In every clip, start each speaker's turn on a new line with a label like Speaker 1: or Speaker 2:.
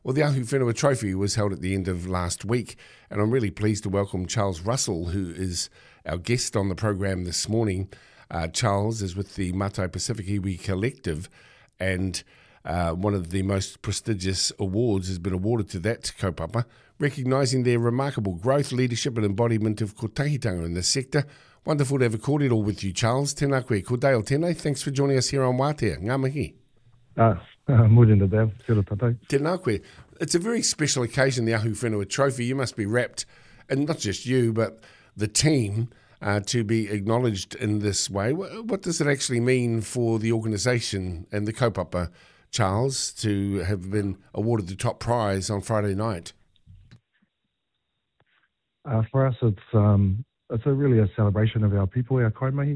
Speaker 1: Well, the Ahu Whenua Trophy was held at the end of last week, and I'm really pleased to welcome Charles Russell, who is our guest on the program this morning. Charles is with the Mātai Pacific Iwi Collective, and one of the most prestigious awards has been awarded to that kaupapa, recognising their remarkable growth, leadership and embodiment of kotahitanga in the sector. Wonderful to have a kōrero with you, Charles. Tēnā koe, ko Dale tēnei. Thanks for joining us here on Wātea. Ngā mihi.
Speaker 2: Morena Dale, kia ora tātou.
Speaker 1: Tēnā koe. It's a very special occasion, the Ahu Whenua Trophy. You must be wrapped, and not just you, but the team, to be acknowledged in this way. What does it actually mean for the organisation and the kaupapa, Charles, to have been awarded the top prize on Friday night?
Speaker 2: For us, it's really a celebration of our people, our kaimahi.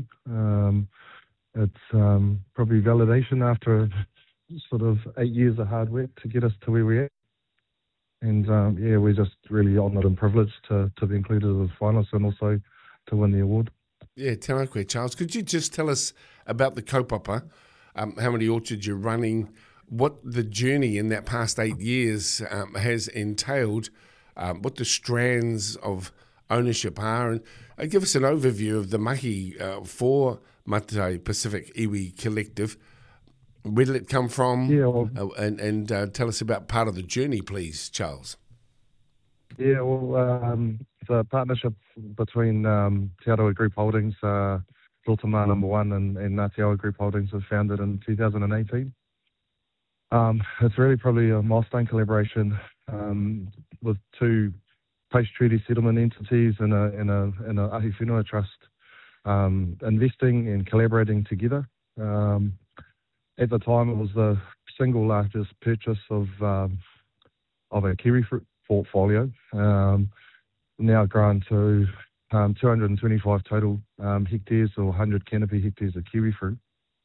Speaker 2: It's probably validation after sort of 8 years of hard work to get us to where we're at. And we're just really honoured and privileged to be included as finalists and also to win the award.
Speaker 1: Yeah, tēnā koe, Charles. Could you just tell us about the kaupapa, how many orchards you're running, what the journey in that past 8 years has entailed, what the strands of ownership are, and give us an overview of the mahi for Mātai Pacific Iwi Collective. Where did it come from?
Speaker 2: Yeah, well,
Speaker 1: and tell us about part of the journey, please, Charles.
Speaker 2: Yeah, well, the partnership between Te Aroha Group Holdings, Rotomā No. 1 and Ngāti Awa Group Holdings was founded in 2018. It's really probably a milestone collaboration with two post-treaty settlement entities and a Ahu Whenua Trust investing and collaborating together. At the time, it was the single largest purchase of a kiwi fruit portfolio, now grown to 225 total hectares or 100 canopy hectares of kiwi fruit.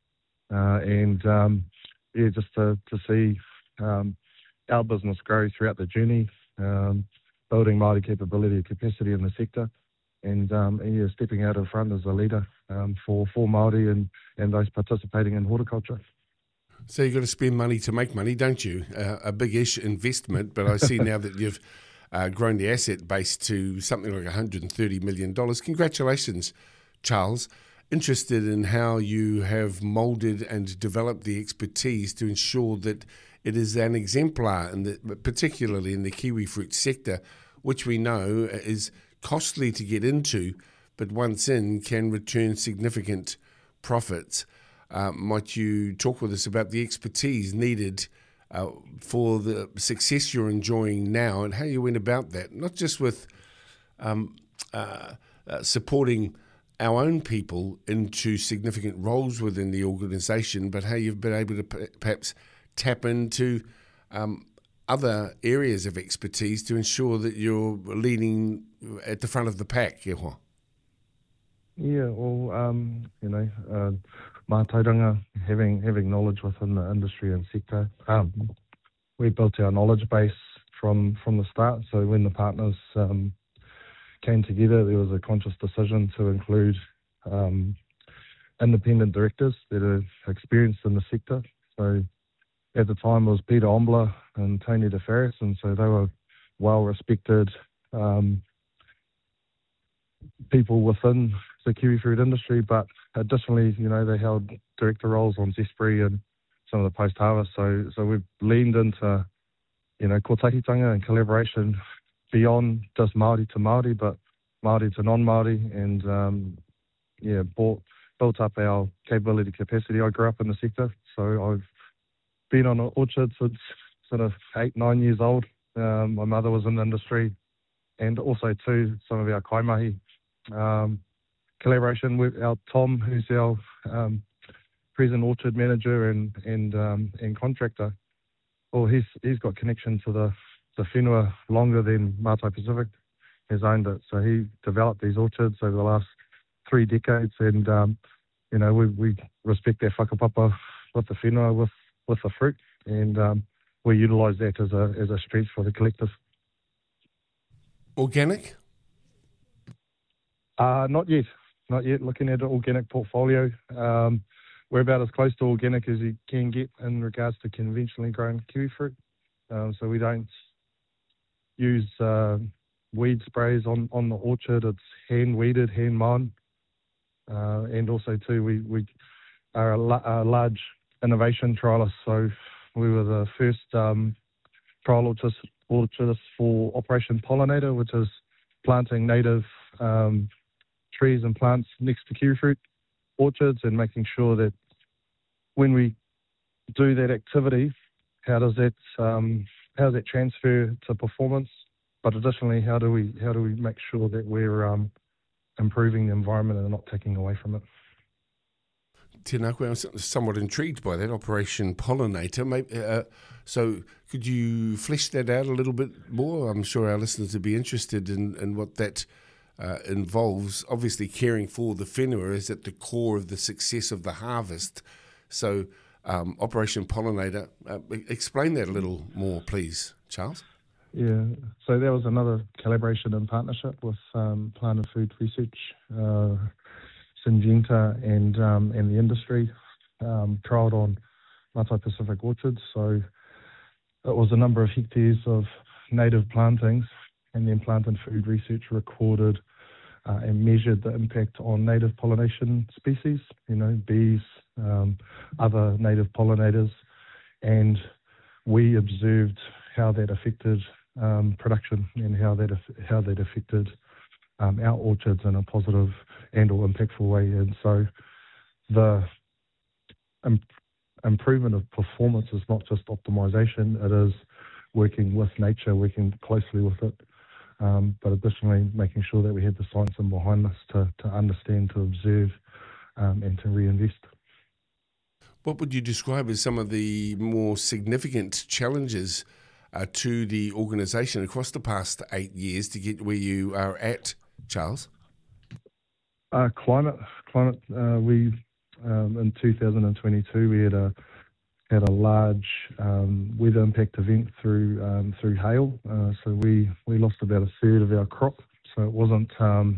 Speaker 2: Just to see our business grow throughout the journey, building Māori capability and capacity in the sector, and stepping out in front as a leader for Māori and those participating in horticulture.
Speaker 1: So you've got to spend money to make money, don't you? A big-ish investment, but I see now that you've grown the asset base to something like $130 million. Congratulations, Charles. Interested in how you have moulded and developed the expertise to ensure that it is an exemplar, particularly in the kiwi fruit sector, which we know is costly to get into, but once in can return significant profits. Might you talk with us about the expertise needed for the success you're enjoying now and how you went about that, not just with supporting our own people into significant roles within the organisation, but how you've been able to perhaps tap into other areas of expertise to ensure that you're leading at the front of the pack.
Speaker 2: Yeah, well, mātauranga, having knowledge within the industry and sector. We built our knowledge base from the start. So when the partners came together, there was a conscious decision to include independent directors that are experienced in the sector. So at the time it was Peter Ombler and Tony DeFaris, and so they were well-respected people within the kiwi fruit industry, but additionally, they held director roles on Zespri and some of the post-harvest. So we've leaned into, kotahitanga and collaboration beyond just Māori to Māori, but Māori to non-Māori, and built up our capability capacity. I grew up in the sector, so I've been on an orchard since sort of 8-9 years old. My mother was in the industry, and also too some of our kaimahi. Collaboration with our Tom, who's our present orchard manager and contractor. Well, he's got connection to the whenua longer than Mātai Pacific has owned it. So he developed these orchards over the last 3 decades, and we respect their whakapapa with the whenua, with the fruit, and we utilise that as a strength for the collective.
Speaker 1: Organic?
Speaker 2: Not yet. Looking at an organic portfolio. We're about as close to organic as you can get in regards to conventionally grown kiwi fruit. So we don't use weed sprays on the orchard. It's hand weeded, hand mown. And also too, we are a large innovation trialist. So we were the first trial orchardist for Operation Pollinator, which is planting native trees and plants next to kiwifruit orchards and making sure that when we do that activity, how does that transfer to performance? But additionally, how do we make sure that we're improving the environment and not taking away from it?
Speaker 1: Tēnā koe, I'm somewhat intrigued by that, Operation Pollinator. Maybe, so could you flesh that out a little bit more? I'm sure our listeners would be interested in what that involves. Obviously, caring for the whenua is at the core of the success of the harvest. So Operation Pollinator, explain that a little more, please, Charles.
Speaker 2: Yeah, so there was another collaboration and partnership with Plant and Food Research, Syngenta and the industry, trialled on Mātai Pacific orchards. So it was a number of hectares of native plantings, and then Plant and Food Research recorded and measured the impact on native pollination species, bees, other native pollinators, and we observed how that affected production and how that affected our orchards in a positive and or impactful way. And so the improvement of performance is not just optimization, it is working with nature, working closely with it, but additionally making sure that we had the science in behind us to understand, to observe, and to reinvest.
Speaker 1: What would you describe as some of the more significant challenges to the organisation across the past 8 years to get where you are at, Charles?
Speaker 2: Climate. We in 2022 we had a large weather impact event through hail. So we lost about a third of our crop. So it wasn't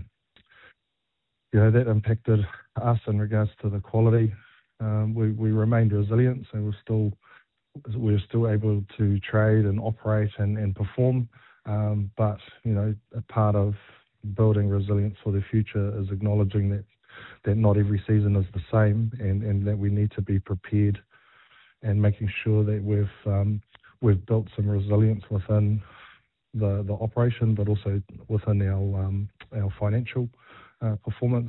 Speaker 2: that impacted us in regards to the quality. We remained resilient, so we're still able to trade and operate and perform. But a part of building resilience for the future is acknowledging that not every season is the same, and that we need to be prepared and making sure that we've built some resilience within the operation, but also within our financial performance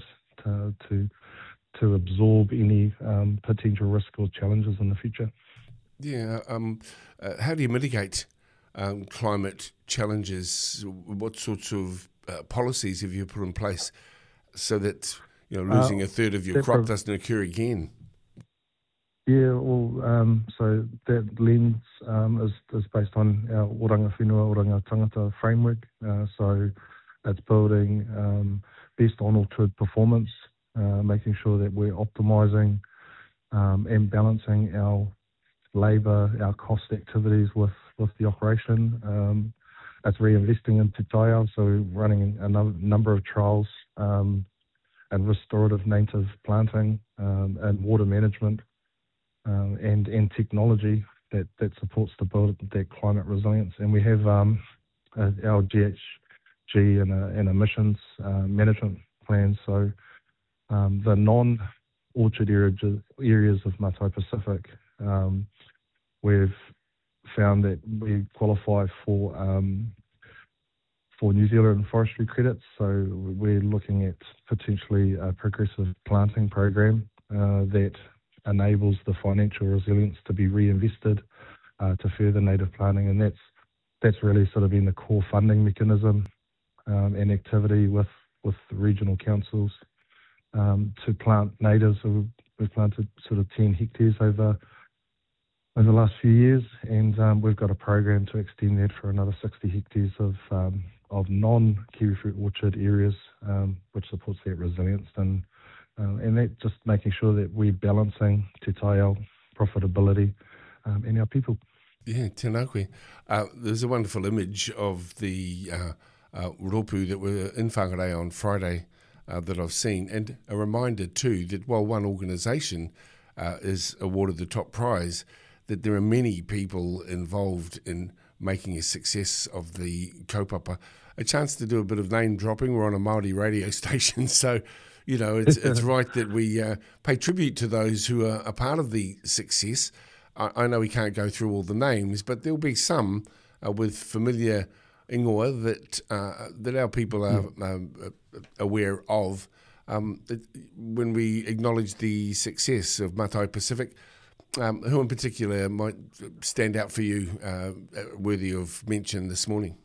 Speaker 2: to absorb any potential risk or challenges in the future.
Speaker 1: Yeah. How do you mitigate climate challenges? What sorts of policies have you put in place so that losing a third of your crop doesn't occur again?
Speaker 2: Yeah, well, so that lens is based on our Oranga Whenua, Oranga Tangata framework. So it's building based on orchard performance, making sure that we're optimising and balancing our labour, our cost activities with the operation. It's reinvesting into taiao, so we're running a number of trials and restorative native planting and water management and technology that supports the build that climate resilience. And we have our GHG and emissions management plans. So the non-orchard areas of Mātai Pacific, we've found that we qualify for New Zealand forestry credits. So we're looking at potentially a progressive planting program that enables the financial resilience to be reinvested to further native planting, and that's really sort of been the core funding mechanism and activity with the regional councils to plant natives. So we've planted sort of 10 hectares over the last few years, and we've got a program to extend that for another 60 hectares of non-kiwifruit orchard areas, which supports that resilience and that just making sure that we're balancing te taiao, profitability, and our people.
Speaker 1: Yeah, tēnā koe. There's a wonderful image of the ropu that were in Whangarei on Friday that I've seen, and a reminder too that while one organisation is awarded the top prize, that there are many people involved in making a success of the kaupapa. A chance to do a bit of name dropping. We're on a Māori radio station, so it's right that we pay tribute to those who are a part of the success. I know we can't go through all the names, but there'll be some with familiar ingoa that our people are aware of. When we acknowledge the success of Matai Pacific, who in particular might stand out for you, worthy of mention this morning?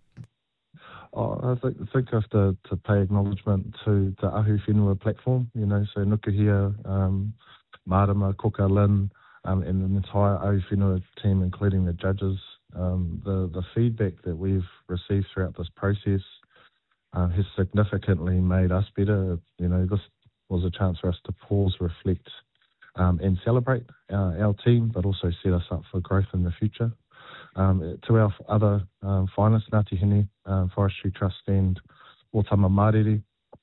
Speaker 2: I think I have to pay acknowledgement to the Ahu Whenua platform, so Nukuhia, Marama, Koka, Lynn, and the entire Ahu Whenua team, including the judges. The feedback that we've received throughout this process has significantly made us better. This was a chance for us to pause, reflect, and celebrate our team, but also set us up for growth in the future. To our other finalists, Ngāti Hine, Forestry Trust and Otama Māriri,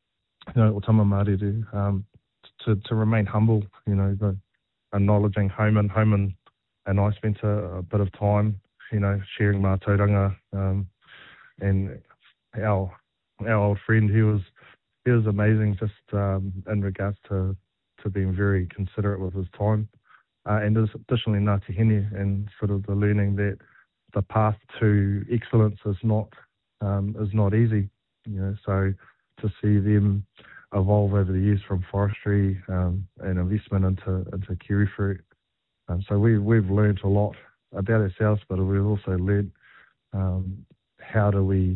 Speaker 2: to remain humble, acknowledging Homan and I spent a bit of time, sharing mātauranga, and our old friend, he was amazing just in regards to being very considerate with his time. And additionally, Ngāti Hine, and sort of the learning that the path to excellence is not easy. So to see them evolve over the years from forestry and investment into kiwi fruit. So we've learned a lot about ourselves, but we've also learned how do we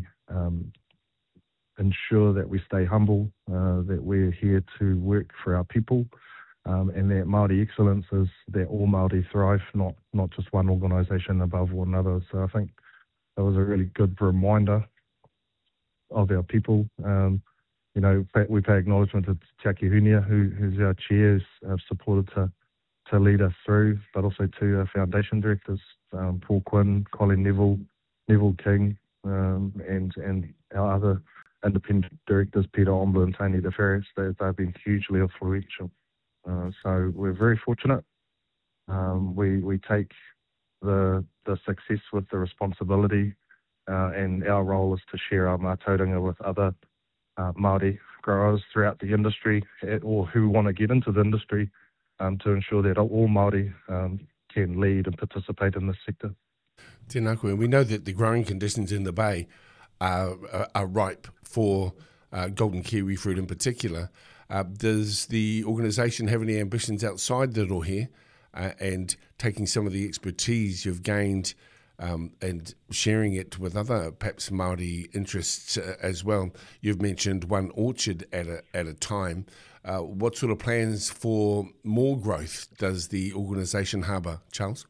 Speaker 2: ensure that we stay humble, that we're here to work for our people, and that Māori excellence is that all Māori thrive, not just one organisation above one another. So I think that was a really good reminder of our people. We pay acknowledgement to Te Aki Hunia, who's our chair, who's supported to lead us through, but also to our foundation directors, Paul Quinn, Colin Neville, Neville King, and our other independent directors, Peter Ombler and Tony DeFerris. They've been hugely influential. So we're very fortunate. We take the success with the responsibility, and our role is to share our mātauranga with other Māori growers throughout the industry, or who want to get into the industry, to ensure that all Māori can lead and participate in this sector.
Speaker 1: Tēnā koe. We know that the growing conditions in the Bay are ripe for golden kiwi fruit in particular. Does the organisation have any ambitions outside the rohe and taking some of the expertise you've gained and sharing it with other perhaps Māori interests as well? You've mentioned one orchard at a time. What sort of plans for more growth does the organisation harbour, Charles?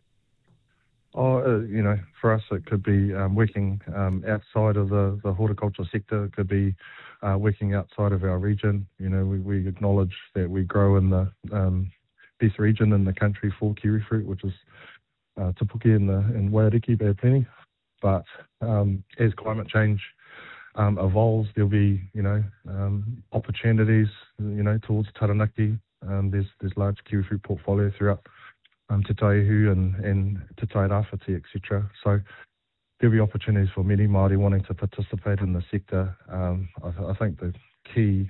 Speaker 2: For us it could be working outside of the horticulture sector. It could be working outside of our region. We acknowledge that we grow in the best region in the country for kiwi fruit, which is Te Puke in Waiariki, Bay of Plenty. But as climate change evolves, there'll be opportunities towards Taranaki. There's large kiwi fruit portfolio throughout Te Taihu and Te Tairāwhiti, etc. So there'll be opportunities for many Māori wanting to participate in the sector. I think the key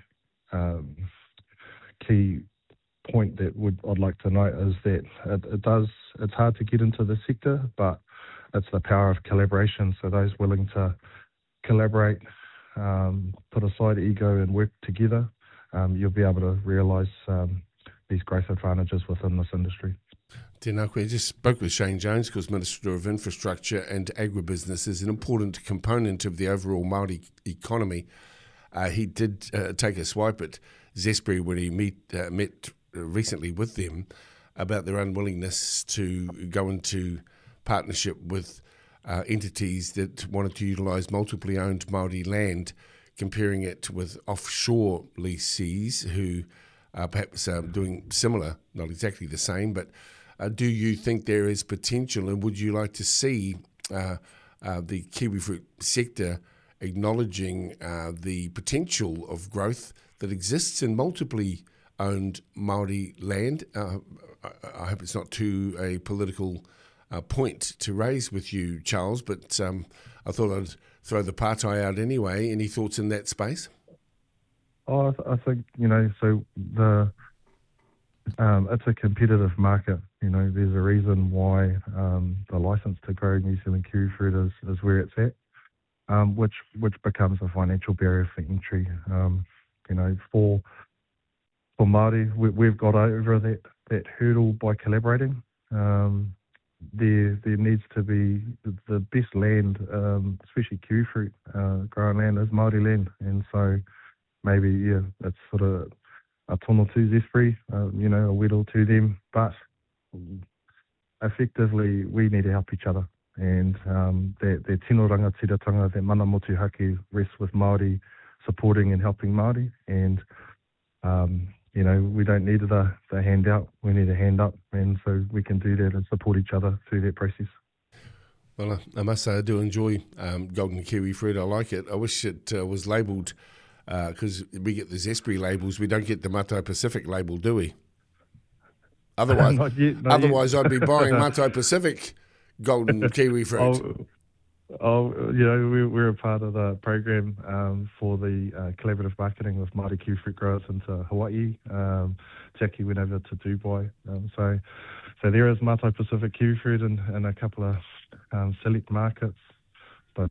Speaker 2: point that I'd like to note is that it's hard to get into the sector, but it's the power of collaboration. So those willing to collaborate, put aside ego and work together, you'll be able to realise these growth advantages within this industry.
Speaker 1: Tēnā koe. I just spoke with Shane Jones, because Minister of Infrastructure and Agribusiness is an important component of the overall Māori economy. He did take a swipe at Zespri when he met recently with them about their unwillingness to go into partnership with entities that wanted to utilise multiply owned Māori land, comparing it with offshore lessees who are perhaps doing similar, not exactly the same, but do you think there is potential, and would you like to see the kiwi fruit sector acknowledging the potential of growth that exists in multiply owned Māori land? I hope it's not too a political point to raise with you, Charles, but I thought I'd throw the partai out anyway. Any thoughts in that space?
Speaker 2: Oh, I think, so it's a competitive market. There's a reason why the license to grow New Zealand kiwi fruit is where it's at, which becomes a financial barrier for entry. For Māori, we've got over that hurdle by collaborating. There needs to be the best land, especially kiwi fruit growing land, is Māori land, and so maybe it's sort of a tono to Zespri, a whittle to them, but effectively we need to help each other, and the tino rangatiratanga, that mana motuhake rests with Māori supporting and helping Māori, and we don't need the handout, we need a hand up, and so we can do that and support each other through that process.
Speaker 1: Well, I must say I do enjoy golden kiwi fruit. I like it. I wish it was labelled, because we get the Zespri labels, we don't get the Mātai Pacific label, do we? Otherwise, otherwise I'd be buying Mātai Pacific golden kiwi fruit. We're a part of the program for the collaborative marketing with Māori kiwi fruit growers into Hawaii. Jackie went over to Dubai. So there is Mātai Pacific kiwi fruit in a couple of select markets. But,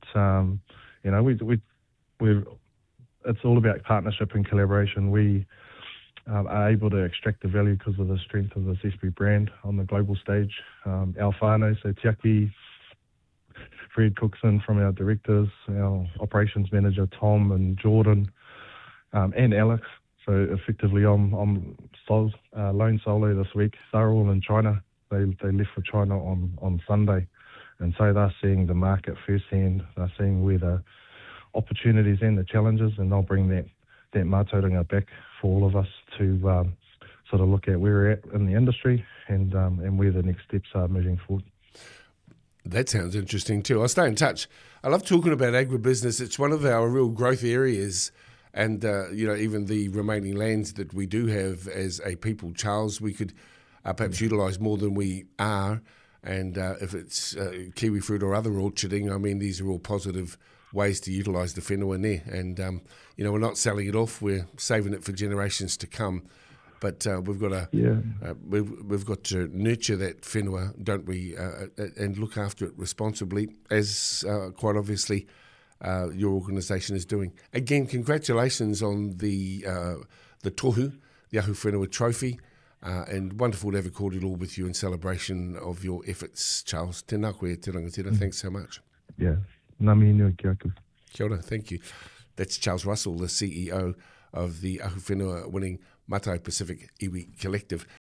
Speaker 1: it's all about partnership and collaboration. We are able to extract the value because of the strength of the Zespri brand on the global stage. Our whānau, so Tiaki, Fred Cookson from our directors, our operations manager Tom and Jordan, and Alex. So effectively I'm lone solo this week. They're all in China. They left for China on Sunday. And so they're seeing the market firsthand. They're seeing where the opportunities and the challenges, and they'll bring that mātauranga back for all of us to sort of look at where we're at in the industry and where the next steps are moving forward. That sounds interesting too. I'll stay in touch. I love talking about agribusiness. It's one of our real growth areas, and even the remaining lands that we do have as a people, Charles, we could perhaps utilise more than we are. And if it's kiwi fruit or other orcharding, I mean, these are all positive ways to utilise the whenua there. And we're not selling it off; we're saving it for generations to come. But we've got to nurture that whenua, don't we, and look after it responsibly, as quite obviously your organisation is doing. Again, congratulations on the tohu, the Ahu Whenua Trophy, and wonderful to have recorded all with you in celebration of your efforts, Charles. Tēnā koe, te rangatira. Thanks so much.
Speaker 2: Yeah. Ngā mihi nui ki aku.
Speaker 1: Kia ora, thank you. That's Charles Russell, the CEO of the Ahu Whenua winning Mātai Pacific Iwi Collective.